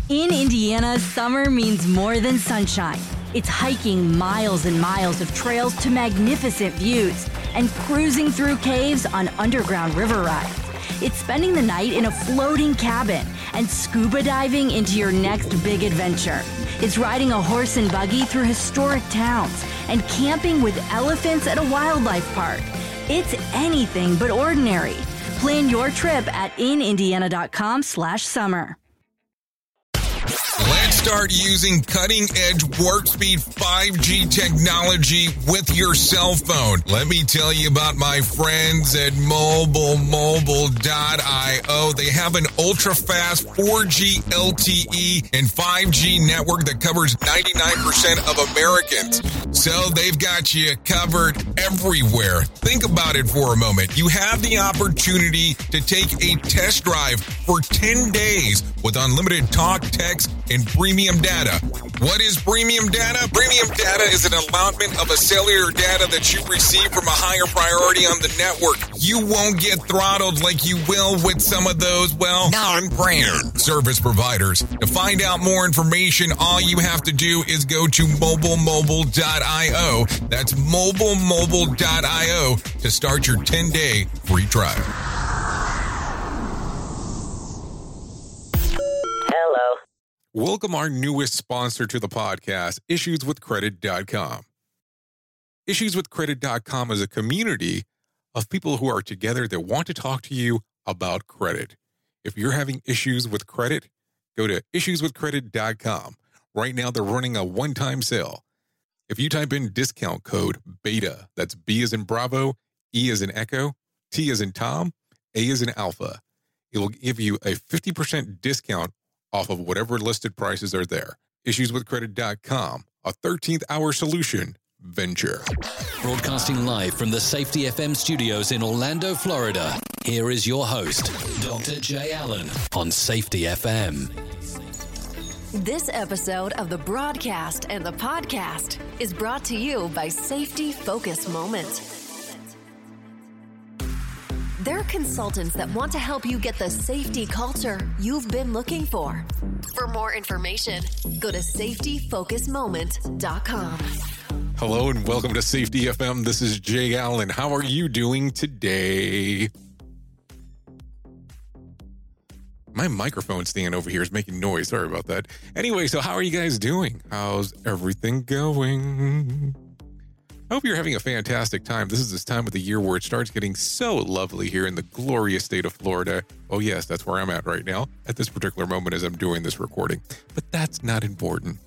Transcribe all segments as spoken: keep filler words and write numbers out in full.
In Indiana, summer means more than sunshine. It's hiking miles and miles of trails to magnificent views and cruising through caves on underground river rides. It's spending the night in a floating cabin and scuba diving into your next big adventure. It's riding a horse and buggy through historic towns and camping with elephants at a wildlife park. It's anything but ordinary. Plan your trip at inindiana.com slash summer. Let's start using cutting-edge warp speed five G technology with your cell phone. Let me tell you about my friends at mobile mobile dot io. They have an ultra-fast four G L T E and five G network that covers ninety-nine percent of Americans. So they've got you covered everywhere. Think about it for a moment. You have the opportunity to take a test drive for ten days with unlimited talk, text, and premium data. What is premium data? Premium data is an allotment of a cellular data that you receive from a higher priority on the network. You won't get throttled like you will with some of those, well, non-brand service providers. To find out more information, all you have to do is go to mobile mobile dot io. That's mobile mobile dot io to start your ten-day free trial. Welcome our newest sponsor to the podcast, issues with credit dot com. issues with credit dot com is a community of people who are together that want to talk to you about credit. If you're having issues with credit, go to issues with credit dot com. Right now, they're running a one-time sale. If you type in discount code BETA, that's B as in Bravo, E as in Echo, T as in Tom, A as in Alpha, it will give you a fifty percent discount off of whatever listed prices are there. issues with credit dot com, a thirteenth hour solution venture. Broadcasting live from the Safety F M studios in Orlando, Florida, here is your host, Doctor Jay Allen, on Safety F M. This episode of the broadcast and the podcast is brought to you by Safety Focus Moment. They're consultants that want to help you get the safety culture you've been looking for. For more information, go to safety focus moment dot com. Hello and welcome to Safety F M. This is Jay Allen. How are you doing today? My microphone stand over here is making noise. Sorry about that. Anyway, so how are you guys doing? How's everything going? I hope you're having a fantastic time. This is this time of the year where it starts getting so lovely here in the glorious state of Florida. Oh yes, that's where I'm at right now at this particular moment as I'm doing this recording. But that's not important.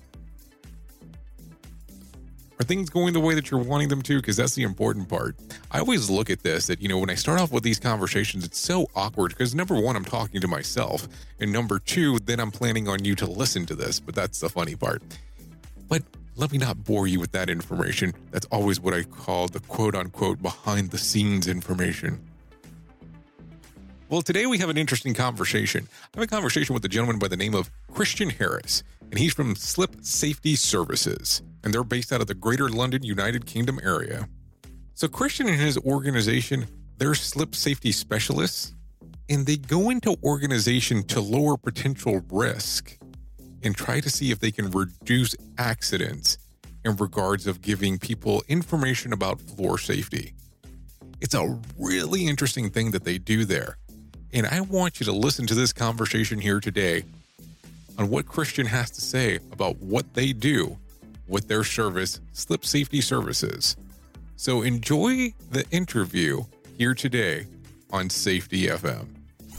Are things going the way that you're wanting them to? Because that's the important part. I always look at this that, you know, when I start off with these conversations, it's so awkward because number one, I'm talking to myself. And number two, then I'm planning on you to listen to this. But that's the funny part. But let me not bore you with that information. That's always what I call the quote-unquote behind-the-scenes information. Well, today we have an interesting conversation. I have a conversation with a gentleman by the name of Christian Harris, and he's from Slip Safety Services, and they're based out of the Greater London, United Kingdom area. So Christian and his organization, they're slip safety specialists, and they go into organization to lower potential risk and try to see if they can reduce accidents in regards of giving people information about floor safety. It's a really interesting thing that they do there. And I want you to listen to this conversation here today on what Christian has to say about what they do with their service, Slip Safety Services. So enjoy the interview here today on Safety F M.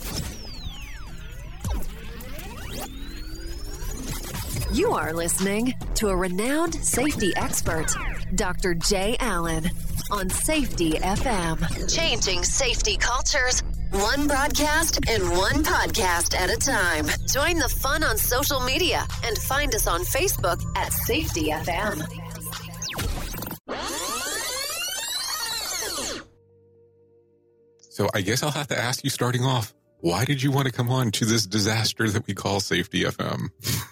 You are listening to a renowned safety expert, Doctor Jay Allen, on Safety F M. Changing safety cultures, one broadcast and one podcast at a time. Join the fun on social media and find us on Facebook at Safety F M. So I guess I'll have to ask you starting off, why did you want to come on to this disaster that we call Safety F M?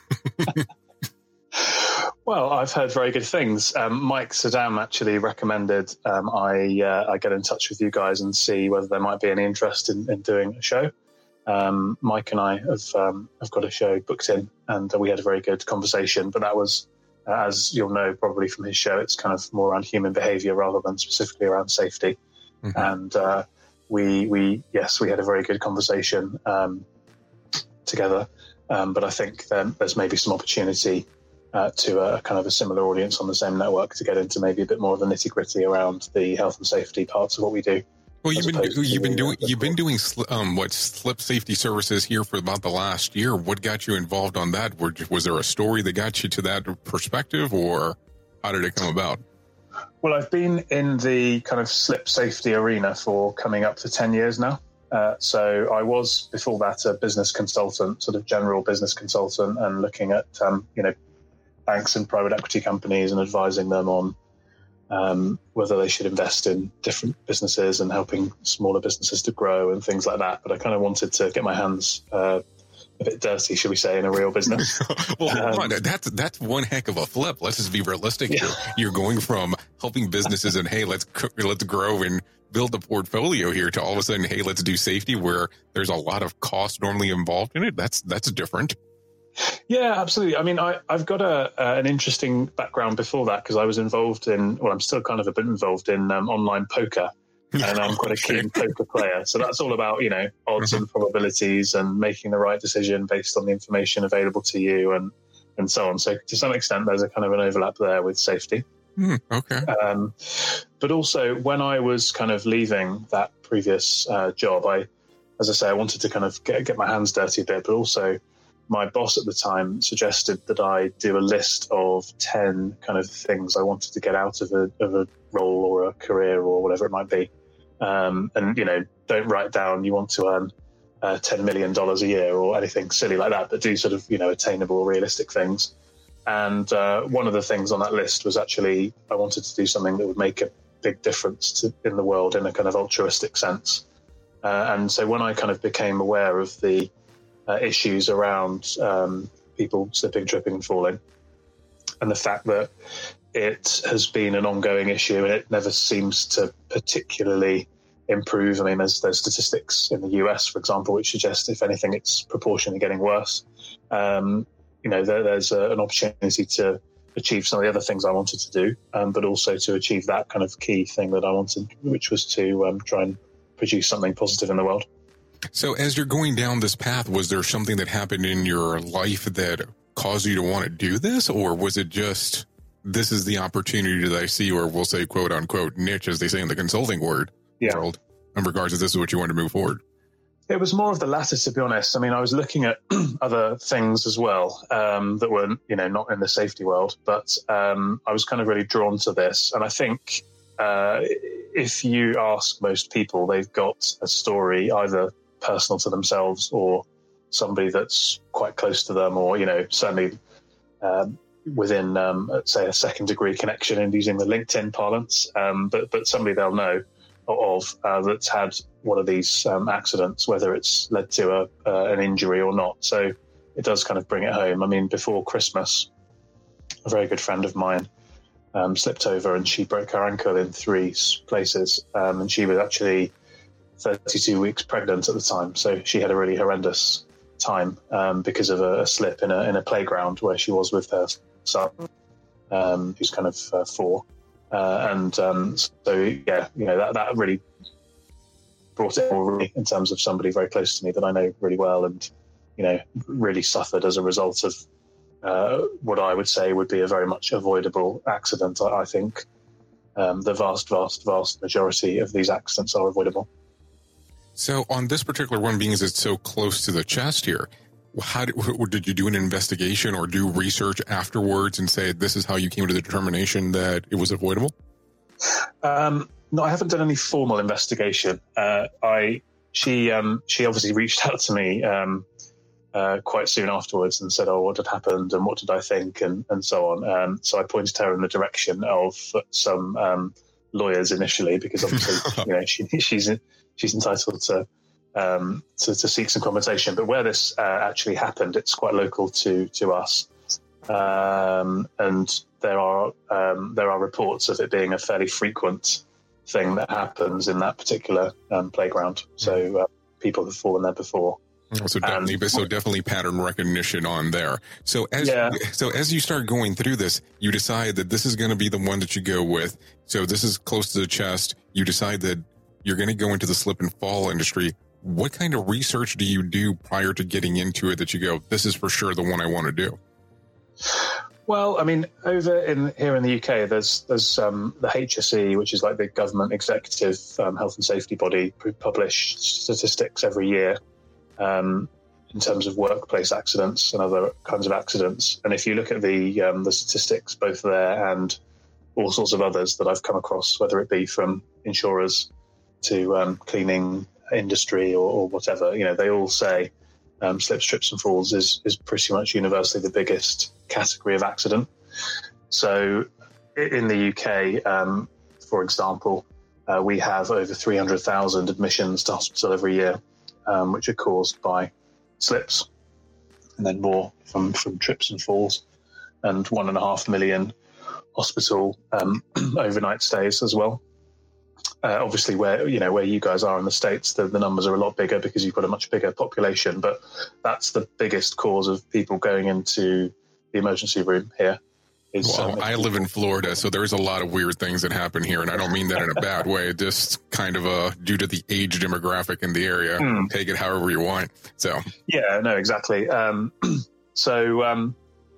Well, I've heard very good things. Um, Mike Saddam actually recommended um, I uh, I get in touch with you guys and see whether there might be any interest in, in doing a show. um, Mike and I have um, have got a show booked in, and we had a very good conversation. But that was, uh, as you'll know probably from his show, it's kind of more around human behaviour rather than specifically around safety. Mm-hmm. And uh, we we yes, we had a very good conversation um, together. Um, but I think then there's maybe some opportunity uh, to a kind of a similar audience on the same network to get into maybe a bit more of the nitty gritty around the health and safety parts of what we do. Well, you've been you've been doing you've been doing um, what slip safety services here for about the last year. What got you involved on that? Was there a story that got you to that perspective, or how did it come about? Well, I've been in the kind of slip safety arena for coming up to ten years now. Uh, so I was before that a business consultant, sort of general business consultant, and looking at um, you know banks and private equity companies and advising them on um, whether they should invest in different businesses and helping smaller businesses to grow and things like that. But I kind of wanted to get my hands uh, a bit dirty, should we say, in a real business. well, um, that's that's one heck of a flip. Let's just be realistic. Yeah. You're, you're going from helping businesses and hey, let's let's grow and build a portfolio here to all of a sudden, hey, let's do safety where there's a lot of cost normally involved in it. That's that's different. Yeah, absolutely. I mean, I, I've got a uh, an interesting background before that because I was involved in, well, I'm still kind of a bit involved in um, online poker, and I'm quite a keen poker player. So that's all about, you know, odds and probabilities and making the right decision based on the information available to you and, and so on. So to some extent, there's a kind of an overlap there with safety. Mm, okay. Um, but also when I was kind of leaving that previous uh, job, I, as I say, I wanted to kind of get, get my hands dirty a bit, but also my boss at the time suggested that I do a list of ten kind of things I wanted to get out of a, of a role or a career or whatever it might be. Um, and, you know, don't write down you want to earn uh, ten million dollars a year or anything silly like that, but do sort of, you know, attainable, realistic things. And uh, one of the things on that list was actually I wanted to do something that would make a big difference to, in the world in a kind of altruistic sense. Uh, and so when I kind of became aware of the uh, issues around um, people slipping, tripping and falling, and the fact that it has been an ongoing issue and it never seems to particularly improve. I mean, there's, there's statistics in the U S, for example, which suggest, if anything, it's proportionally getting worse. Um, you know, there, there's a, an opportunity to achieve some of the other things I wanted to do, um, but also to achieve that kind of key thing that I wanted, which was to um, try and produce something positive in the world. So as you're going down this path, was there something that happened in your life that caused you to want to do this? Or was it just, this is the opportunity that I see, or we'll say, quote unquote, niche, as they say in the consulting word yeah. world, in regards to this is what you want to move forward? It was more of the latter, to be honest. I mean, I was looking at other things as well um, that were, you know, not in the safety world, but um, I was kind of really drawn to this. And I think uh, if you ask most people, they've got a story either personal to themselves or somebody that's quite close to them, or, you know, certainly um, within, um, say, a second degree connection, and using the LinkedIn parlance, um, but but somebody they'll know of uh, that's had one of these um, accidents, whether it's led to a, uh, an injury or not. So it does kind of bring it home. I mean, before Christmas, a very good friend of mine um, slipped over and she broke her ankle in three places. Um, and she was actually thirty-two weeks pregnant at the time. So she had a really horrendous time um, because of a, a slip in a, in a playground where she was with her son, um, who's kind of uh, four. Uh, and um, so, yeah, you know, that, that really brought it all really in terms of somebody very close to me that I know really well and, you know, really suffered as a result of uh, what I would say would be a very much avoidable accident. I, I think um, the vast, vast, vast majority of these accidents are avoidable. So on this particular one, being as it's so close to the chest here, how did, did you do an investigation or do research afterwards and say this is how you came to the determination that it was avoidable? Um, no, I haven't done any formal investigation. Uh, I she um, she obviously reached out to me um, uh, quite soon afterwards and said, "Oh, what had happened and what did I think?" and and so on. Um, so I pointed her in the direction of some um, lawyers initially, because obviously you know she, she's she's entitled to. Um, to, to seek some compensation. But where this uh, actually happened, it's quite local to to us, um, and there are um, there are reports of it being a fairly frequent thing that happens in that particular um, playground. So uh, people have fallen there before. So definitely, And- so definitely pattern recognition on there. So as Yeah. so as you start going through this, you decide that this is going to be the one that you go with. So this is close to the chest. You decide that you're going to go into the slip and fall industry. What kind of research do you do prior to getting into it that you go, this is for sure the one I want to do? Well, I mean, over in here in the U K, there's there's um, the H S E, which is like the government executive um, health and safety body, who publish statistics every year um, in terms of workplace accidents and other kinds of accidents. And if you look at the um, the statistics, both there and all sorts of others that I've come across, whether it be from insurers to um, cleaning industry or, or whatever, you know, they all say um, slips, trips, and falls is is pretty much universally the biggest category of accident. So in the U K, um, for example, uh, we have over three hundred thousand admissions to hospital every year, um, which are caused by slips, and then more from, from trips and falls, and one and a half million hospital um, overnight stays as well. Uh, obviously, where you know where you guys are in the States, the, the numbers are a lot bigger because you've got a much bigger population. But that's the biggest cause of people going into the emergency room here. Is, Well, um, I live in Florida, so there's a lot of weird things that happen here, and I don't mean that in a bad way. Just kind of uh, due to the age demographic in the area. Hmm. Take it however you want. So Yeah, no, exactly. Um, so, um,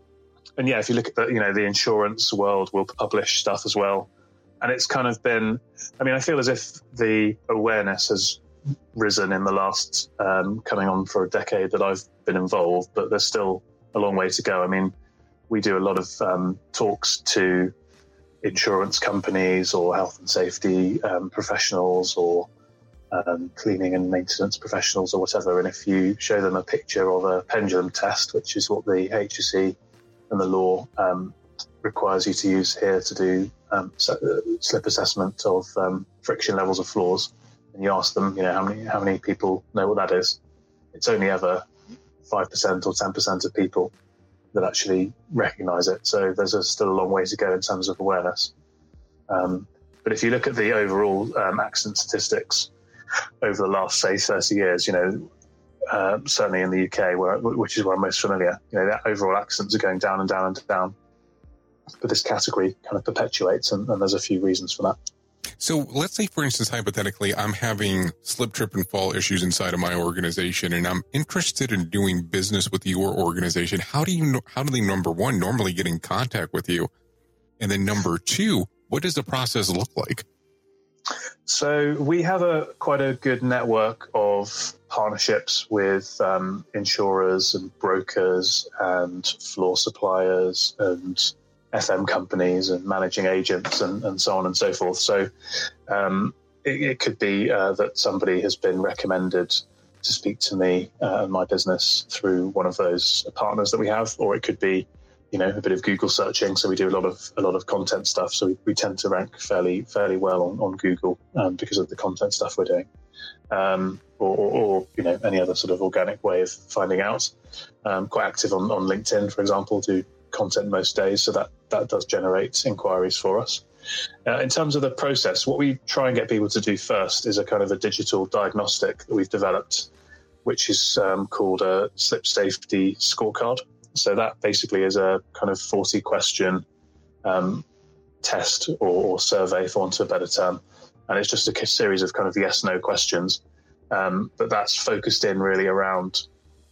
and yeah, if you look at the, you know, the insurance world will publish stuff as well. And it's kind of been, I mean, I feel as if the awareness has risen in the last, um, coming on for a decade that I've been involved, but there's still a long way to go. I mean, we do a lot of um, talks to insurance companies or health and safety um, professionals or um, cleaning and maintenance professionals or whatever. And if you show them a picture of a pendulum test, which is what the H S E and the law um, requires you to use here to do um, slip assessment of um, friction levels of floors, and you ask them, you know, how many how many people know what that is, it's only ever five percent or ten percent of people that actually recognise it. So there's a, still a long way to go in terms of awareness. Um, but if you look at the overall um, accident statistics over the last, say, thirty years, you know, uh, certainly in the U K, where, which is where I'm most familiar, you know, the overall accidents are going down and down and down. But this category kind of perpetuates, and, and there's a few reasons for that. So let's say, for instance, hypothetically, I'm having slip, trip, and fall issues inside of my organization, and I'm interested in doing business with your organization. How do you know, how do they, number one, normally get in contact with you? And then number two, what does the process look like? So we have a quite a good network of partnerships with um, insurers and brokers and floor suppliers and F M companies and managing agents and, and so on and so forth. So um, it, it could be uh, that somebody has been recommended to speak to me uh, and my business through one of those partners that we have, or it could be, you know, a bit of Google searching. So we do a lot of a lot of content stuff. So we, we tend to rank fairly fairly well on, on Google um, because of the content stuff we're doing, um, or, or, or you know, any other sort of organic way of finding out. Um, quite active on, on LinkedIn, for example, do content most days, so that that does generate inquiries for us. Uh, in terms of the process, what we try and get people to do first is a kind of a digital diagnostic that we've developed, which is um, called a slip safety scorecard. So that basically is a kind of forty question um, test or, or survey, for want of a better term, and it's just a series of kind of yes no questions, um, but that's focused in really around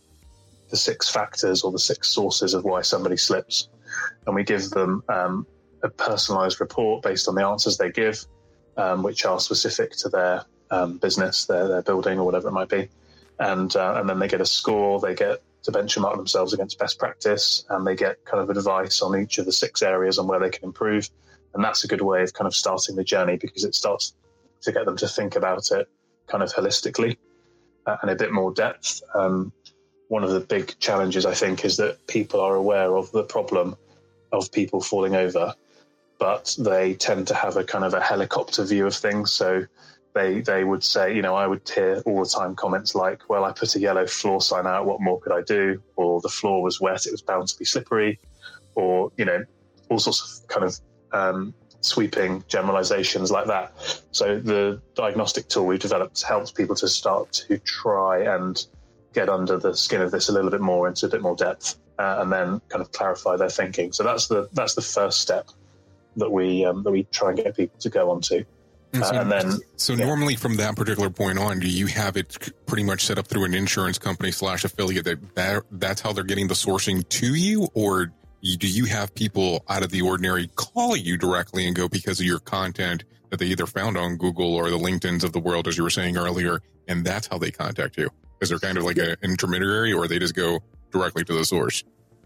the six factors or the six sources of why somebody slips. And we give them um, a personalized report based on the answers they give, um, which are specific to their um, business, their, their building or whatever it might be. And, uh, and then they get a score, they get to benchmark themselves against best practice, and they get kind of advice on each of the six areas on where they can improve. And that's a good way of kind of starting the journey, because it starts to get them to think about it kind of holistically uh, and a bit more depth. Um, One of the big challenges, I think, is that people are aware of the problem of people falling over, but they tend to have a kind of a helicopter view of things. So they they would say, you know, I would hear all the time comments like, well, I put a yellow floor sign out, what more could I do? Or the floor was wet, it was bound to be slippery, or, you know, all sorts of kind of um, sweeping generalizations like that. So the diagnostic tool we've developed helps people to start to try and get under the skin of this a little bit more, into a bit more depth, uh, and then kind of clarify their thinking. So that's the that's the first step that we um, that we try and get people to go on to. And so, uh, and then, so yeah. normally from that particular point on, do you have it pretty much set up through an insurance company slash affiliate that, that that's how they're getting the sourcing to you? Or do you have people out of the ordinary call you directly and go, because of your content that they either found on Google or the LinkedIn's of the world, as you were saying earlier, and that's how they contact you? Is there kind of like an intermediary, or they just go directly to the source?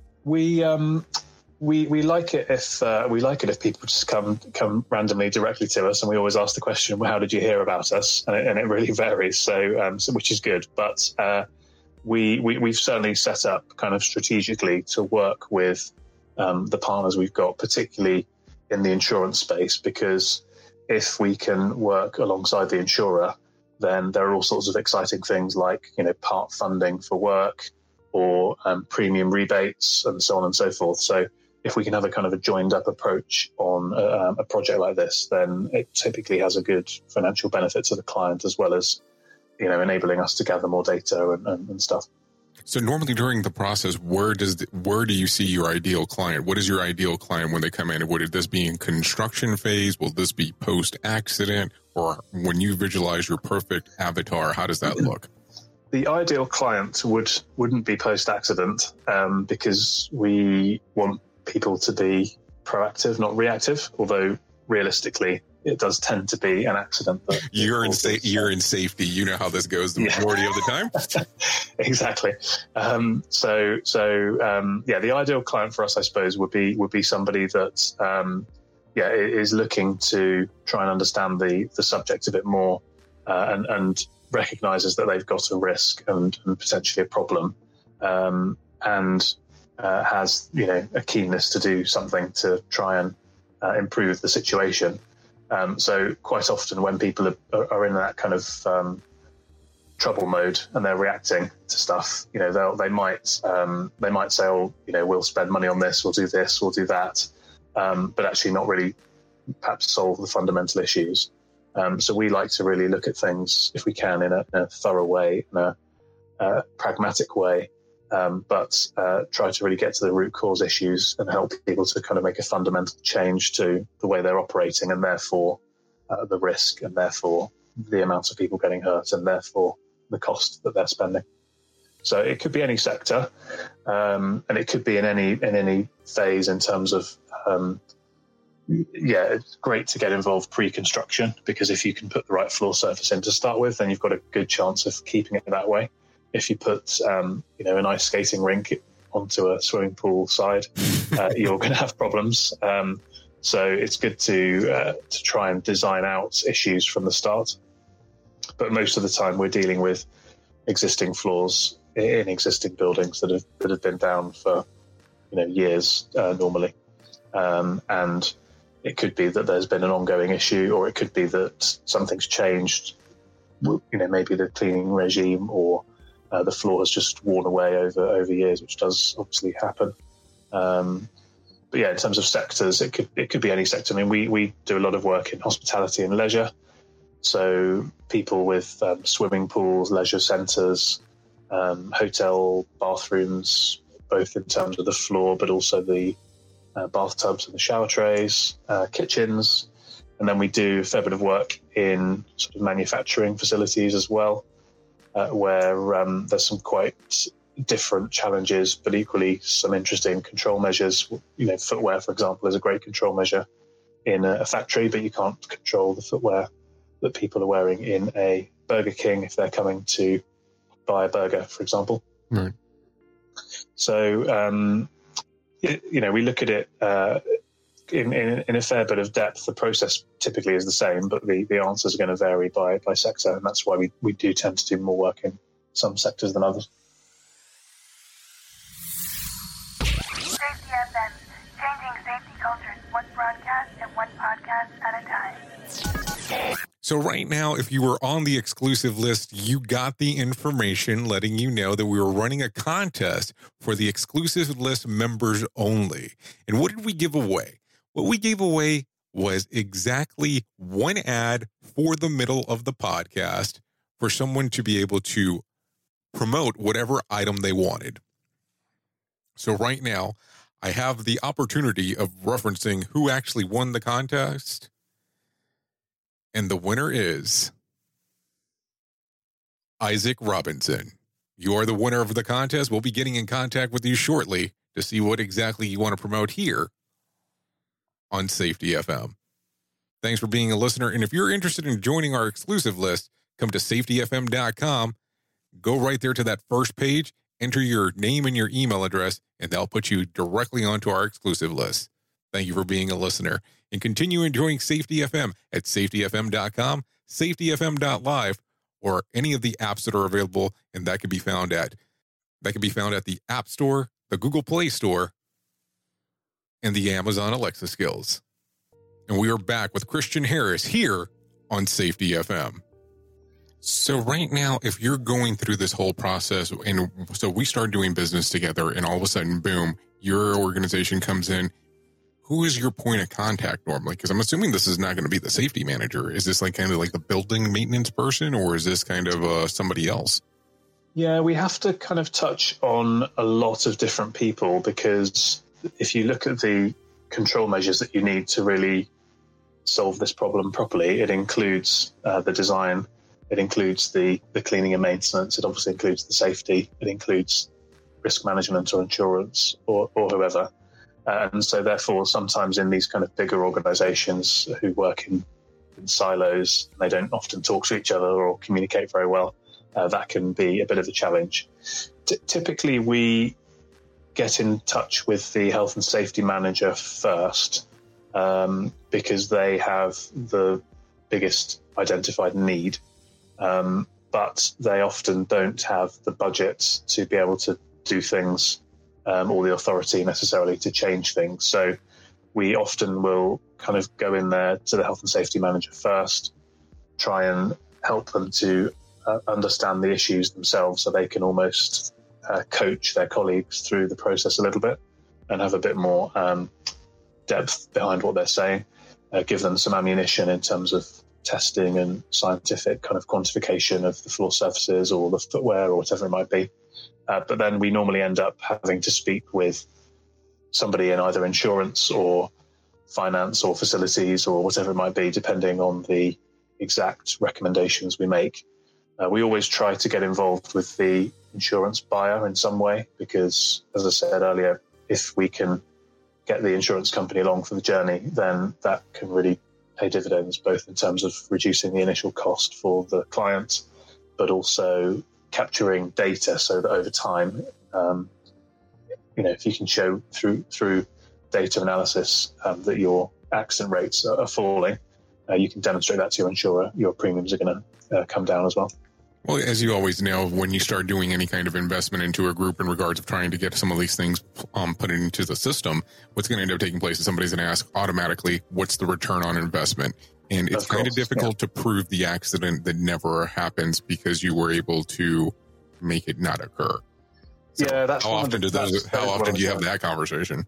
We, um, We we like it if uh, we like it if people just come come randomly directly to us, and we always ask the question, well, how did you hear about us? And it, and it really varies, so, um, so which is good. But uh, we, we we've certainly set up kind of strategically to work with um, the partners we've got, particularly in the insurance space, because if we can work alongside the insurer, then there are all sorts of exciting things like, you know, part funding for work, or um, premium rebates, and so on and so forth. So if we can have a kind of a joined up approach on a, a project like this, then it typically has a good financial benefit to the client, as well as, you know, enabling us to gather more data and, and, and stuff. So normally during the process, where does the, where do you see your ideal client? What is your ideal client when they come in? Would this be in construction phase? Will this be post accident? Or when you visualize your perfect avatar, how does that look? The ideal client would wouldn't be post accident, um, because we want people to be proactive, not reactive, although realistically it does tend to be an accident. That you're in sa- you're in safety. You know how this goes the yeah. majority of the time. Exactly. Um, so so um, yeah, the ideal client for us, I suppose, would be would be somebody that um, yeah is looking to try and understand the the subject a bit more, uh, and and recognizes that they've got a risk and, and potentially a problem, um, and Uh, has, you know, a keenness to do something to try and uh, improve the situation. Um, so quite often when people are, are in that kind of um, trouble mode and they're reacting to stuff, you know, they'll, they might um, they might say, oh, you know, we'll spend money on this, we'll do this, we'll do that, um, but actually not really perhaps solve the fundamental issues. Um, so we like to really look at things, if we can, in a, in a thorough way, in a uh, pragmatic way, Um, but uh, try to really get to the root cause issues and help people to kind of make a fundamental change to the way they're operating, and therefore uh, the risk, and therefore the amount of people getting hurt, and therefore the cost that they're spending. So it could be any sector, um, and it could be in any in any phase in terms of, um, yeah, it's great to get involved pre-construction, because if you can put the right floor surface in to start with, then you've got a good chance of keeping it that way. If you put, um, you know, an ice skating rink onto a swimming pool side, uh, you're going to have problems. Um, so it's good to uh, to try and design out issues from the start. But most of the time, we're dealing with existing floors in existing buildings that have that have been down for, you know, years uh, normally, um, and it could be that there's been an ongoing issue, or it could be that something's changed. You know, maybe the cleaning regime, or Uh, the floor has just worn away over over years, which does obviously happen. Um, but yeah, in terms of sectors, it could it could be any sector. I mean, we we do a lot of work in hospitality and leisure, so people with um, swimming pools, leisure centres, um, hotel bathrooms, both in terms of the floor, but also the uh, bathtubs and the shower trays, uh, kitchens, and then we do a fair bit of work in sort of manufacturing facilities as well. Uh, where um, there's some quite different challenges, but equally some interesting control measures. You know, footwear, for example, is a great control measure in a, a factory, but you can't control the footwear that people are wearing in a Burger King if they're coming to buy a burger, for example. Right. So, um, it, you know, we look at it uh, in, in, in a fair bit of depth. The process typically is the same, but the, the answers are going to vary by, by sector, and that's why we, we do tend to do more work in some sectors than others. Safety F M, changing safety cultures, one broadcast and one podcast at a time. So right now, if you were on the exclusive list, you got the information letting you know that we were running a contest for the exclusive list members only. And what did we give away? What we gave away was exactly one ad for the middle of the podcast for someone to be able to promote whatever item they wanted. So right now, I have the opportunity of referencing who actually won the contest. And the winner is Isaac Robinson. You are the winner of the contest. We'll be getting in contact with you shortly to see what exactly you want to promote here on Safety F M. Thanks for being a listener. And if you're interested in joining our exclusive list, come to safety f m dot com. Go right there to that first page, enter your name and your email address, and they'll put you directly onto our exclusive list. Thank you for being a listener. And continue enjoying Safety F M at safety f m dot com, safety f m dot live, or any of the apps that are available, and that can be found at that can be found at the App Store, the Google Play Store, and the Amazon Alexa skills. And we are back with Christian Harris here on Safety F M. So right now, if you're going through this whole process, and so we start doing business together, and all of a sudden, boom, your organization comes in, who is your point of contact normally? Because I'm assuming this is not going to be the safety manager. Is this like kind of like the building maintenance person, or is this kind of uh, somebody else? Yeah, we have to kind of touch on a lot of different people, because if you look at the control measures that you need to really solve this problem properly, it includes uh, the design, it includes the, the cleaning and maintenance, it obviously includes the safety, it includes risk management or insurance or, or whoever. Uh, and so therefore, sometimes in these kind of bigger organizations who work in, in silos, they don't often talk to each other or communicate very well. Uh, that can be a bit of a challenge. T- typically, we get in touch with the health and safety manager first, um, because they have the biggest identified need. Um, but they often don't have the budget to be able to do things um, or the authority necessarily to change things. So we often will kind of go in there to the health and safety manager first, try and help them to uh, understand the issues themselves so they can almost uh, coach their colleagues through the process a little bit and have a bit more um, depth behind what they're saying, uh, give them some ammunition in terms of testing and scientific kind of quantification of the floor surfaces or the footwear or whatever it might be. Uh, but then we normally end up having to speak with somebody in either insurance or finance or facilities or whatever it might be, depending on the exact recommendations we make. Uh, we always try to get involved with the insurance buyer in some way, because, as I said earlier, if we can get the insurance company along for the journey, then that can really pay dividends, both in terms of reducing the initial cost for the client, but also capturing data so that over time, um, you know, if you can show through through data analysis um, that your accident rates are, are falling, uh, you can demonstrate that to your insurer, your premiums are going to uh, come down as well. Well, as you always know, when you start doing any kind of investment into a group in regards of trying to get some of these things um, put into the system, what's going to end up taking place is somebody's going to ask automatically, what's the return on investment? And it's of kind of difficult yeah. to prove the accident that never happens because you were able to make it not occur. So yeah, that's how often do those, how often do you have that conversation?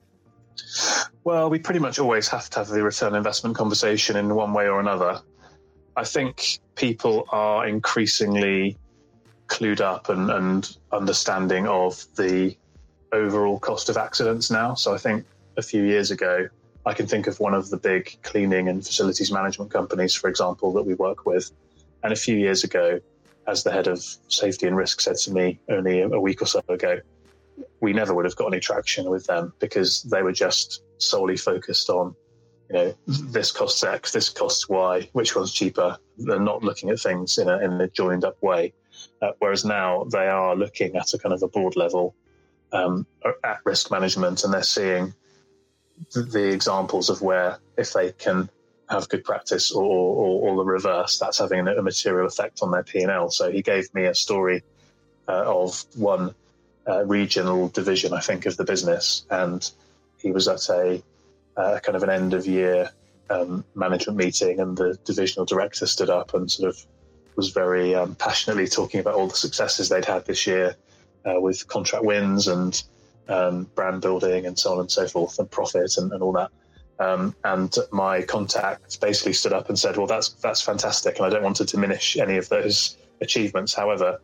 Well, we pretty much always have to have the return on investment conversation in one way or another. I think people are increasingly clued up and, and understanding of the overall cost of accidents now. So I think a few years ago, I can think of one of the big cleaning and facilities management companies, for example, that we work with. And a few years ago, as the head of safety and risk said to me only a week or so ago, we never would have got any traction with them because they were just solely focused on, you know, this costs X, this costs Y, which one's cheaper? They're not looking at things in a, in a joined up way. Uh, whereas now they are looking at a kind of a board level um, at risk management, and they're seeing the, the examples of where if they can have good practice or, or, or the reverse, that's having a material effect on their P and L. So he gave me a story uh, of one uh, regional division, I think, of the business, and he was at a Uh, kind of an end of year um, management meeting, and the divisional director stood up and sort of was very um, passionately talking about all the successes they'd had this year uh, with contract wins and um, brand building and so on and so forth, and profit and, and all that. Um, and my contact basically stood up and said, well, that's that's fantastic, and I don't want to diminish any of those achievements. However,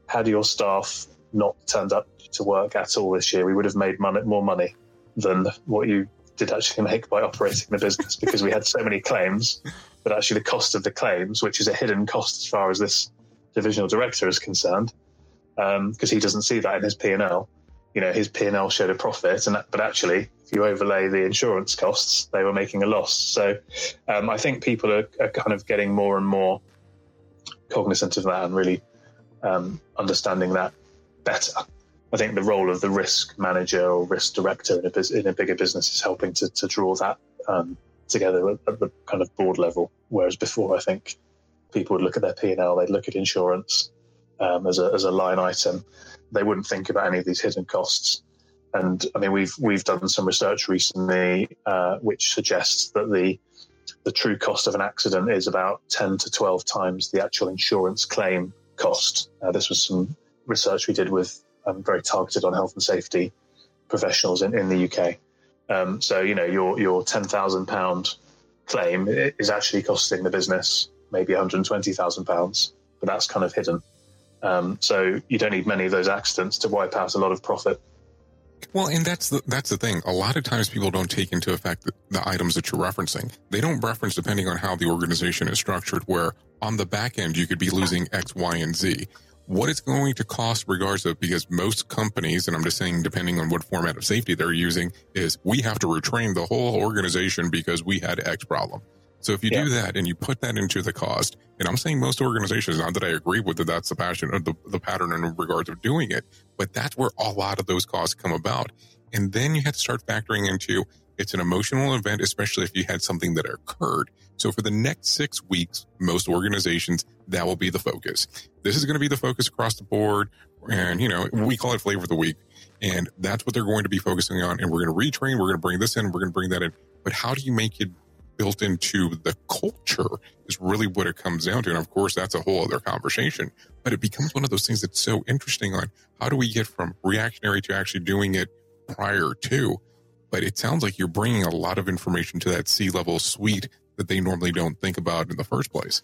had your staff not turned up to work at all this year, we would have made money, more money than what you did actually make by operating the business, because we had so many claims. But actually the cost of the claims, which is a hidden cost as far as this divisional director is concerned, because um, he doesn't see that in his P and L. You know, his P and L showed a profit, and that, but actually, if you overlay the insurance costs, they were making a loss. So um, I think people are, are kind of getting more and more cognizant of that and really um, understanding that better. I think the role of the risk manager or risk director in a, in a bigger business is helping to, to draw that um, together at, at the kind of board level. Whereas before, I think people would look at their P and L, they'd look at insurance um, as a as a line item. They wouldn't think about any of these hidden costs. And I mean, we've we've done some research recently uh, which suggests that the the true cost of an accident is about ten to twelve times the actual insurance claim cost. Uh, this was some research we did with um, very targeted on health and safety professionals in, in the U K. Um, so, you know, your your ten thousand pound claim is actually costing the business maybe one hundred twenty thousand pounds, but that's kind of hidden. Um, so you don't need many of those accidents to wipe out a lot of profit. Well, and that's the that's the thing. A lot of times people don't take into effect the, the items that you're referencing. They don't reference, depending on how the organization is structured, where on the back end you could be losing X, Y, and Z. What it's going to cost regardless of, because most companies, and I'm just saying depending on what format of safety they're using, is we have to retrain the whole organization because we had X problem. So if you yeah. do that and you put that into the cost, and I'm saying most organizations, not that I agree with that that's the passion or the, the pattern in regards of doing it, but that's where a lot of those costs come about. And then you have to start factoring into, it's an emotional event, especially if you had something that occurred. So for the next six weeks, most organizations, that will be the focus. This is going to be the focus across the board. And, you know, we call it flavor of the week. And that's what they're going to be focusing on. And we're going to retrain, we're going to bring this in, we're going to bring that in. But how do you make it built into the culture is really what it comes down to. And of course, that's a whole other conversation. But it becomes one of those things that's so interesting on how do we get from reactionary to actually doing it prior to. But it sounds like you're bringing a lot of information to that C-level suite that they normally don't think about in the first place.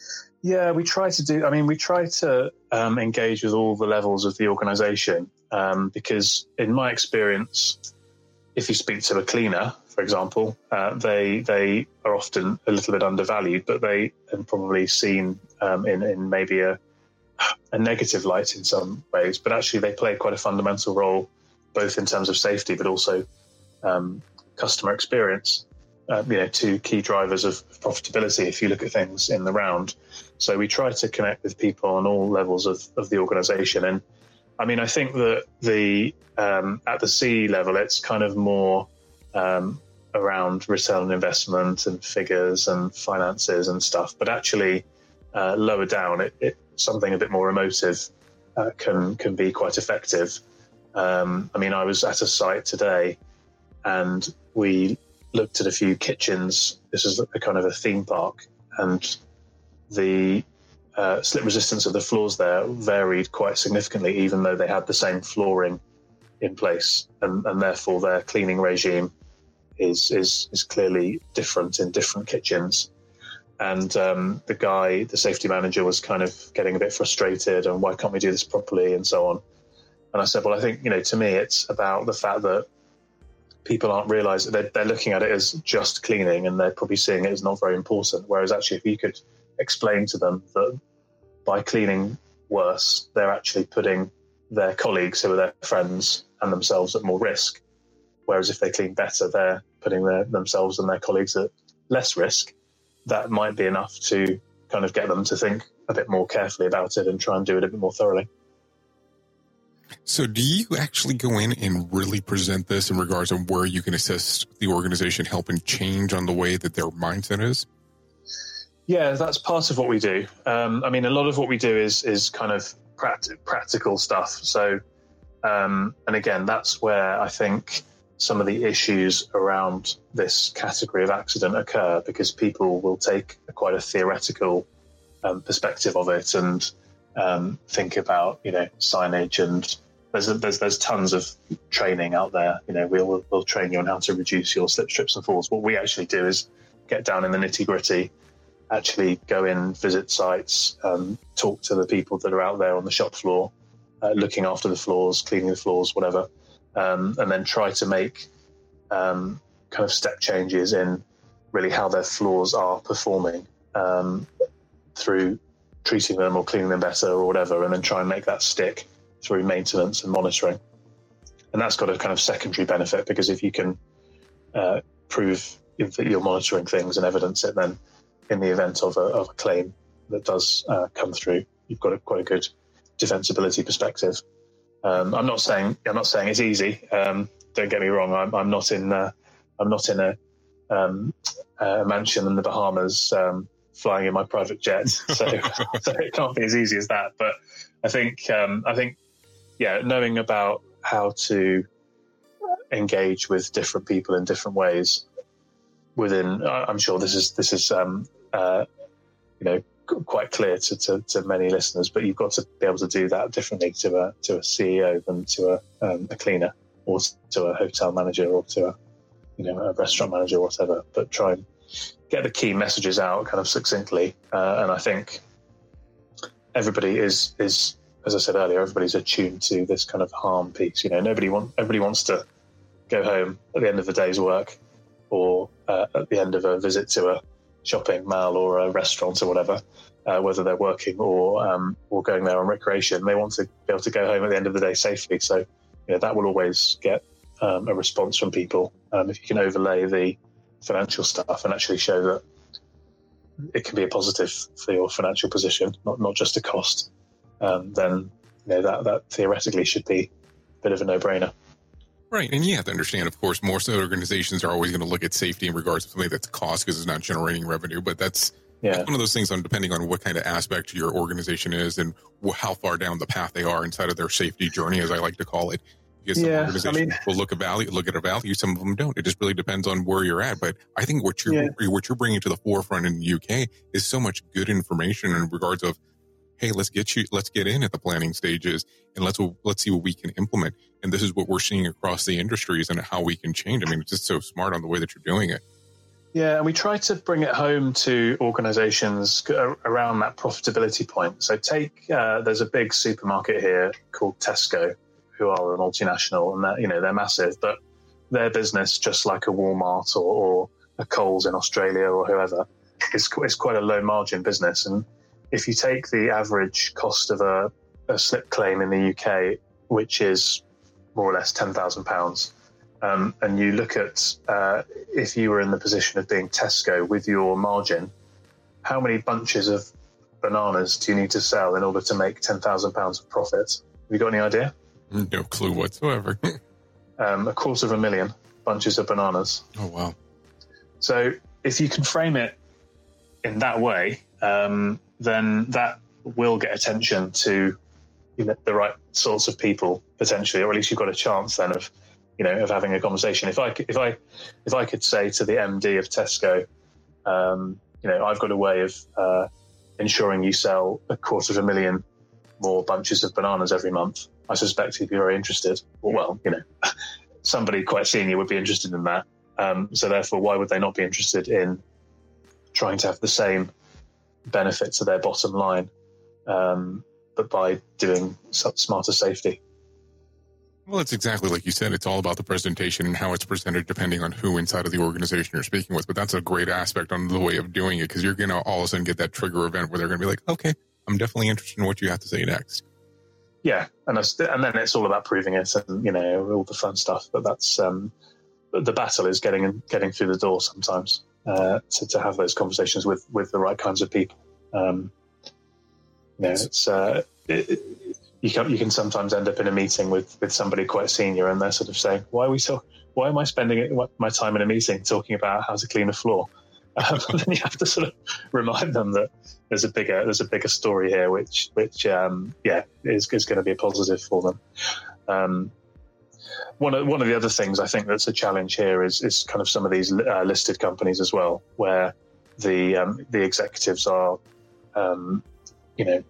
Yeah, we try to do, I mean, we try to um, engage with all the levels of the organization um, because in my experience, if you speak to a cleaner, for example, uh, they they are often a little bit undervalued, but they are probably seen um, in, in maybe a, a negative light in some ways. But actually, they play quite a fundamental role, both in terms of safety, but also um, customer experience. Uh, you know, two key drivers of profitability if you look at things in the round. So we try to connect with people on all levels of, of the organization. And I mean, I think that the um, at the C level, it's kind of more um, around return on investment and figures and finances and stuff. But actually, uh, lower down, it, it something a bit more emotive uh, can can be quite effective. Um, I mean, I was at a site today, and we looked at a few kitchens. This is a kind of a theme park, and the uh, slip resistance of the floors there varied quite significantly, even though they had the same flooring in place, and, and therefore their cleaning regime is is is clearly different in different kitchens. And um, the guy, the safety manager, was kind of getting a bit frustrated, and why can't we do this properly, and so on. And I said, well, I think, you know, to me, it's about the fact that people aren't realizing, they're, they're looking at it as just cleaning, and they're probably seeing it as not very important. Whereas actually, if you could explain to them that by cleaning worse, they're actually putting their colleagues who are their friends and themselves at more risk. Whereas if they clean better, they're putting their, themselves and their colleagues at less risk. That might be enough to kind of get them to think a bit more carefully about it and try and do it a bit more thoroughly. So do you actually go in and really present this in regards of where you can assist the organization helping change on the way that their mindset is? Yeah, that's part of what we do. Um, I mean, a lot of what we do is is kind of pract- practical stuff. So, um, and again, that's where I think some of the issues around this category of accident occur, because people will take a, quite a theoretical um, perspective of it and um, think about, you know, signage, and there's a, there's there's tons of training out there. You know, we'll we'll train you on how to reduce your slip, trips, and falls. What we actually do is get down in the nitty gritty actually go in, visit sites, um, talk to the people that are out there on the shop floor, uh, looking after the floors, cleaning the floors, whatever, um, and then try to make um, kind of step changes in really how their floors are performing um, through treating them or cleaning them better or whatever, and then try and make that stick through maintenance and monitoring. And that's got a kind of secondary benefit, because if you can uh, prove that you're monitoring things and evidence it, then in the event of a, of a claim that does uh, come through, you've got a, quite a good defensibility perspective. Um, I'm not saying I'm not saying it's easy. Um, don't get me wrong. I'm, I'm not in uh, I'm not in a, um, a mansion in the Bahamas um, flying in my private jet, so, so it can't be as easy as that. But I think um, I think yeah, knowing about how to engage with different people in different ways within, I'm sure this is this is um, uh, you know quite clear to, to, to many listeners, but you've got to be able to do that differently to a to a C E O than to a, um, a cleaner, or to a hotel manager, or to a you know a restaurant manager or whatever. But try and get the key messages out kind of succinctly, uh, and I think everybody is is as I said earlier, everybody's attuned to this kind of harm piece. You know, nobody want everybody wants to go home at the end of the day's work, or uh, at the end of a visit to a shopping mall or a restaurant or whatever, uh, whether they're working or um, or going there on recreation. They want to be able to go home at the end of the day safely. So, you know, that will always get um, a response from people. Um, if you can overlay the financial stuff and actually show that it can be a positive for your financial position, not not just a cost, um, then you know that that theoretically should be a bit of a no-brainer. Right. And you have to understand, of course, most organizations are always going to look at safety in regards to something that's cost because it's not generating revenue. But that's, yeah. that's one of those things on depending on what kind of aspect your organization is and how far down the path they are inside of their safety journey, as I like to call it. Because some yeah, organizations I mean, will look at value, look at a value. Some of them don't. It just really depends on where you're at. But I think what you're, yeah. what you're bringing to the forefront in the U K is so much good information in regards of, hey, let's get you, let's get in at the planning stages and let's, let's see what we can implement. And this is what we're seeing across the industries and how we can change. I mean, it's just so smart on the way that you're doing it. Yeah. And we try to bring it home to organizations around that profitability point. So take, uh, there's a big supermarket here called Tesco, who are a multinational, and they're, you know, they're massive, but their business, just like a Walmart or, or a Coles in Australia or whoever, is, is quite a low margin business. And if you take the average cost of a, a slip claim in the U K, which is more or less ten thousand pounds, um, and you look at uh, if you were in the position of being Tesco with your margin, how many bunches of bananas do you need to sell in order to make ten thousand pounds of profit? Have you got any idea? No clue whatsoever. um, a quarter of a million bunches of bananas. Oh, wow. So if you can frame it in that way, um, then that will get attention to you know, the right sorts of people potentially, or at least you've got a chance then of, you know, of having a conversation. If I if I if I could say to the M D of Tesco, um, you know, I've got a way of uh, ensuring you sell a quarter of a million more bunches of bananas every month, I suspect he'd be very interested. Or, well, you know, somebody quite senior would be interested in that. Um, so therefore, why would they not be interested in trying to have the same benefit to their bottom line, um, but by doing smarter safety? Well, it's exactly like you said. It's all about the presentation and how it's presented depending on who inside of the organization you're speaking with. But that's a great aspect on the way of doing it, because you're going to all of a sudden get that trigger event where they're going to be like, okay, I'm definitely interested in what you have to say next. Yeah, and and then it's all about proving it, and you know all the fun stuff. But that's um, the battle is getting getting through the door sometimes uh, to to have those conversations with, with the right kinds of people. Um, you know, it's uh, it, you can you can sometimes end up in a meeting with, with somebody quite senior, and they're sort of saying, "Why are we so? Why am I spending my time in a meeting talking about how to clean a floor?" Um, and then you have to sort of remind them that there's a bigger there's a bigger story here, which which um, yeah is is going to be a positive for them. Um, one of one of the other things I think that's a challenge here is is kind of some of these uh, listed companies as well, where the um, the executives are um, you know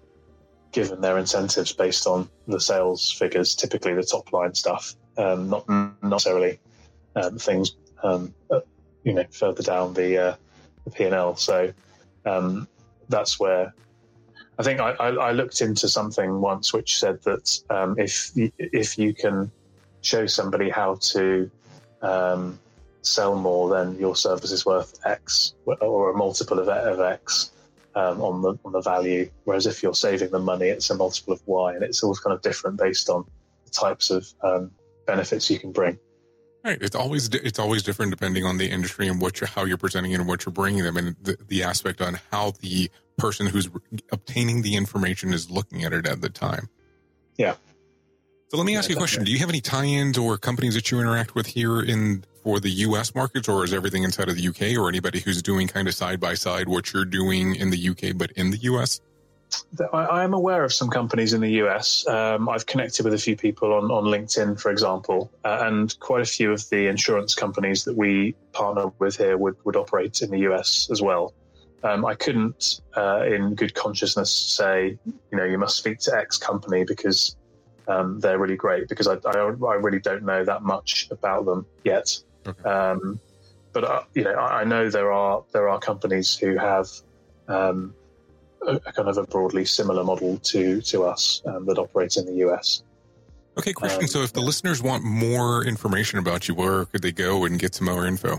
given their incentives based on the sales figures, typically the top line stuff, um, not not necessarily um, things um, you know further down the uh, the P and L. So um, that's where I think I, I, I looked into something once which said that um, if if you can show somebody how to um, sell more, then your service is worth X or a multiple of, of X um, on the on the value. Whereas if you're saving them money, it's a multiple of Y, and it's all kind of different based on the types of um, benefits you can bring. Right. It's always it's always different depending on the industry and what you're, how you're presenting it and what you're bringing them, and the, the aspect on how the person who's obtaining the information is looking at it at the time. Yeah. So let me ask yeah, you a question. definitely. Do you have any tie-ins or companies that you interact with here in for the U S markets, or is everything inside of the U K, or anybody who's doing kind of side by side what you're doing in the U K but in the U S? I, I am aware of some companies in the U S. Um, I've connected with a few people on, on LinkedIn, for example, uh, and quite a few of the insurance companies that we partner with here would, would operate in the U S as well. Um, I couldn't, uh, in good consciousness, say, you know, you must speak to X company because um, they're really great, because I, I, I really don't know that much about them yet. Okay. Um, but uh, you know, I, I know there are there are companies who have um, a, a kind of a broadly similar model to to us um, that operate in the U S. Okay, Christian. Um, so if the listeners want more information about you, where could they go and get some more info?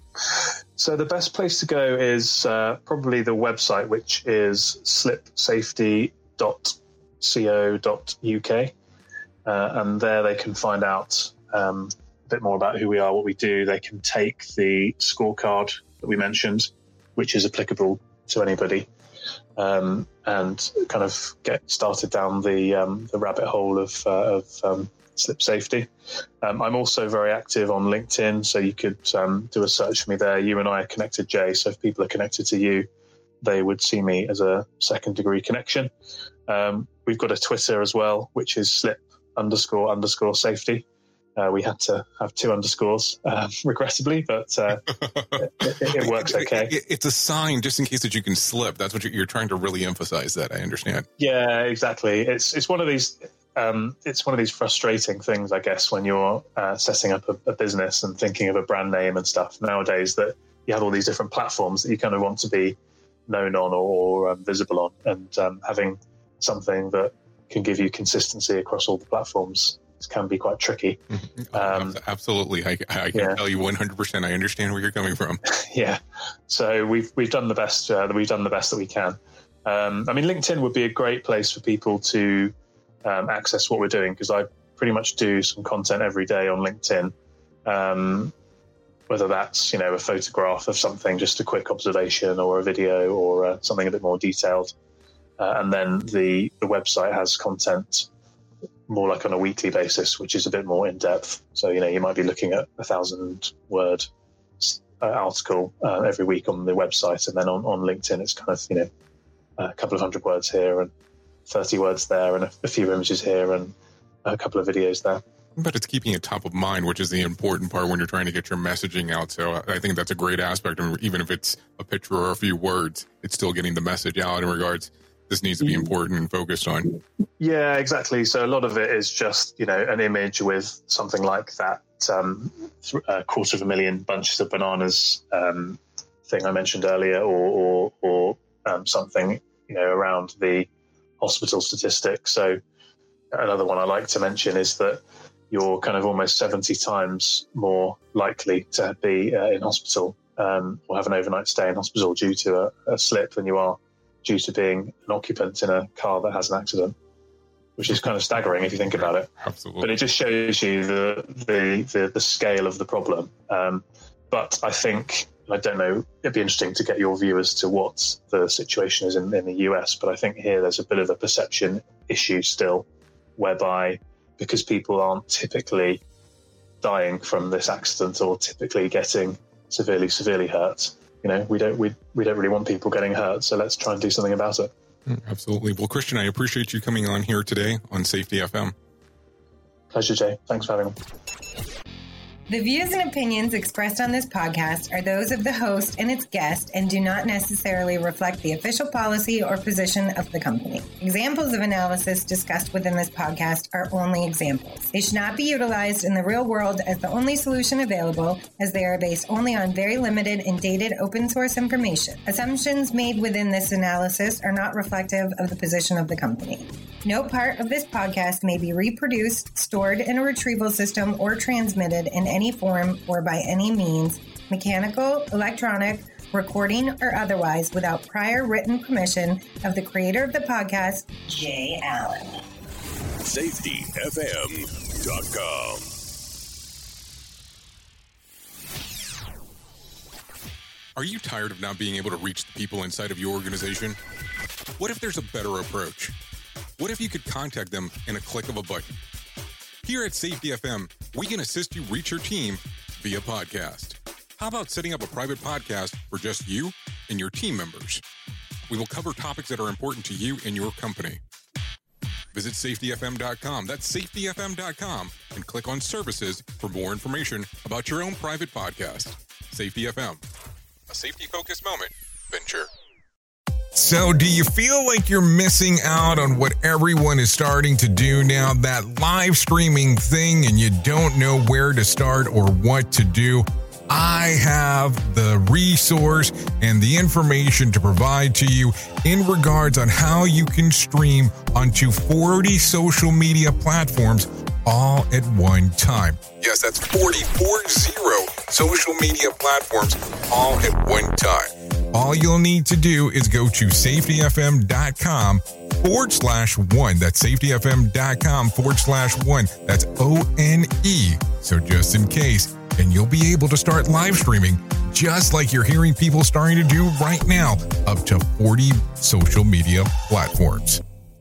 So the best place to go is uh, probably the website, which is slip safety dot co dot U K. Uh, and there they can find out um, a bit more about who we are, what we do. They can take the scorecard that we mentioned, which is applicable to anybody, um, and kind of get started down the um, the rabbit hole of, uh, of um, slip safety. Um, I'm also very active on LinkedIn, so you could um, do a search for me there. You and I are connected, Jay, so if people are connected to you, they would see me as a second degree connection. Um, we've got a Twitter as well, which is slip underscore underscore safety. Uh, we had to have two underscores, uh, regrettably, but uh, it, it, it works okay. It, it, it's a sign just in case that you can slip. That's what you're, you're trying to really emphasize. That I understand. Yeah, exactly. It's it's one of these um, it's one of these frustrating things, I guess, when you're uh, setting up a, a business and thinking of a brand name and stuff nowadays, that you have all these different platforms that you kind of want to be known on or, or um, visible on, and um, having something that can give you consistency across all the platforms can be quite tricky. Um, Absolutely. I, I can yeah. tell you one hundred percent. I understand where you're coming from. Yeah. So we've, we've done the best, uh, we've done the best that we can. Um, I mean, LinkedIn would be a great place for people to um, access what we're doing, because I pretty much do some content every day on LinkedIn. Um, whether that's, you know, a photograph of something, just a quick observation, or a video, or uh, something a bit more detailed. Uh, and then the, the website has content more like on a weekly basis, which is a bit more in depth. So, you know, you might be looking at a thousand word uh, article uh, every week on the website. And then on, on LinkedIn, it's kind of, you know, a couple of hundred words here and thirty words there, and a, a few images here and a couple of videos there. But it's keeping it top of mind, which is the important part when you're trying to get your messaging out. So I think that's a great aspect. And even if it's a picture or a few words, it's still getting the message out in regards. This needs to be important and focused on. Yeah, exactly. So a lot of it is just, you know, an image with something like that um, th- a quarter of a million bunches of bananas um, thing I mentioned earlier, or or, or um, something, you know, around the hospital statistics. So another one I like to mention is that you're kind of almost seventy times more likely to be uh, in hospital um, or have an overnight stay in hospital due to a, a slip than you are due to being an occupant in a car that has an accident, which is kind of staggering if you think about it. Absolutely. But it just shows you the the, the, the scale of the problem. Um, but I think, I don't know, it'd be interesting to get your view as to what the situation is in, in the U S, but I think here there's a bit of a perception issue still, whereby because people aren't typically dying from this accident or typically getting severely, severely hurt, you know, we don't we we don't really want people getting hurt, so let's try and do something about it. Absolutely. Well, Christian, I appreciate you coming on here today on Safety F M. Pleasure, Jay. Thanks for having me. The views and opinions expressed on this podcast are those of the host and its guest and do not necessarily reflect the official policy or position of the company. Examples of analysis discussed within this podcast are only examples. They should not be utilized in the real world as the only solution available, as they are based only on very limited and dated open source information. Assumptions made within this analysis are not reflective of the position of the company. No part of this podcast may be reproduced, stored in a retrieval system, or transmitted in any form or by any means, mechanical, electronic, recording, or otherwise, without prior written permission of the creator of the podcast, Jay Allen. Safety F M dot com. Are you tired of not being able to reach the people inside of your organization? What if there's a better approach? What if you could contact them in a click of a button? Here at Safety F M, we can assist you reach your team via podcast. How about setting up a private podcast for just you and your team members? We will cover topics that are important to you and your company. Visit Safety F M dot com. That's Safety F M dot com and click on services for more information about your own private podcast. Safety F M, a safety-focused moment venture. So do you feel like you're missing out on what everyone is starting to do now, that live streaming thing, and you don't know where to start or what to do? I have the resource and the information to provide to you in regards on how you can stream onto forty social media platforms all at one time. Yes, that's forty, four zero social media platforms all at one time. All you'll need to do is go to Safety F M dot com forward slash one. That's Safety F M dot com forward slash one. That's O N E. So just in case, and you'll be able to start live streaming just like you're hearing people starting to do right now, up to forty social media platforms.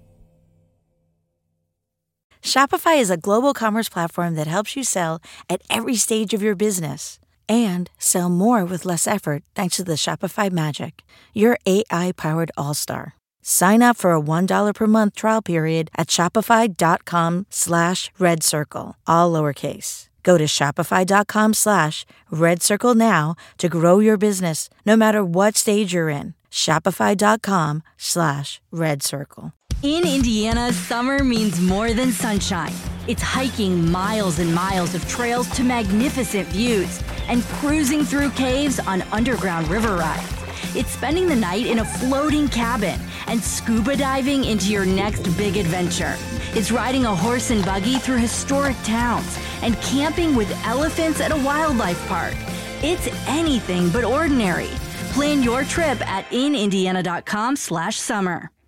Shopify is a global commerce platform that helps you sell at every stage of your business and sell more with less effort thanks to the Shopify magic, your A I-powered all-star. Sign up for a one dollar per month trial period at shopify.com slash red circle, all lowercase. Go to shopify.com slash red circle now to grow your business no matter what stage you're in. Shopify.com slash red circle. In Indiana, summer means more than sunshine. It's hiking miles and miles of trails to magnificent views and cruising through caves on underground river rides. It's spending the night in a floating cabin and scuba diving into your next big adventure. It's riding a horse and buggy through historic towns and camping with elephants at a wildlife park. It's anything but ordinary. Plan your trip at in indiana dot com slash summer.